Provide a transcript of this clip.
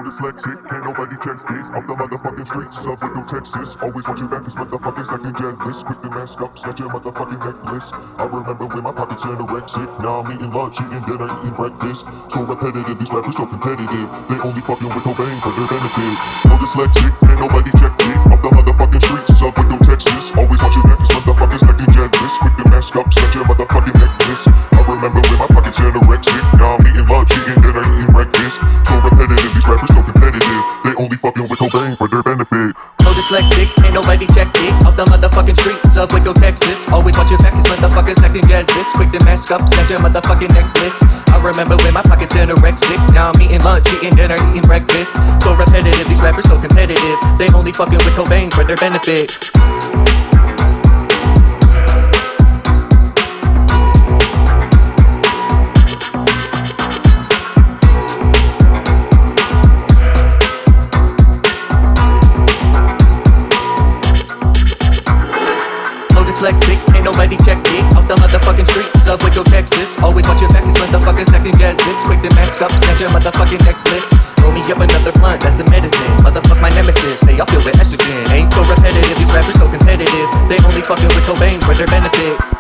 dyslexic, can't nobody check it. Off the motherfucking streets of Waco, Texas. Always watch your back, cause motherfuckers acting jealous. Quick to mask up, snatch your motherfucking necklace. I remember when my pockets anorexic. Now I'm eating lunch, eating dinner, eating breakfast. So repetitive, these rappers so competitive. They only fucking with Cobain for their benefit. No dyslexic, can't nobody check it. Off the motherfucking streets of Waco, Texas. Always watch your back, cause motherfuckers acting jealous. Quick to mask up, snatch your motherfucking necklace. I remember when my pockets anorexic. Now I'm eating lunch, eating dinner, eating breakfast. So repetitive, these rappers so competitive. They only fucking with Cobain for their benefit. No dyslexic, ain't nobody check it. Off the motherfucking streets of Waco, Texas. Always watch your back, cause motherfuckers acting jealous. Quick to mask up, snatch your motherfucking necklace. I remember when my pockets anorexic. Now I'm eating lunch, eating dinner, eating breakfast. So repetitive, these rappers so competitive. They only fucking with Cobain for their benefit. Dyslexic, ain't nobody check it. Off the motherfucking streets of Waco, Texas. Always watch your back, cause motherfuckers acting jealous. Quick to mask up, snatch your motherfucking necklace. Roll me up another blunt, that's the medicine. Motherfuck my nemesis, they all filled with estrogen. Ain't so repetitive, these rappers so competitive. They only fucking with Cobain for their benefit.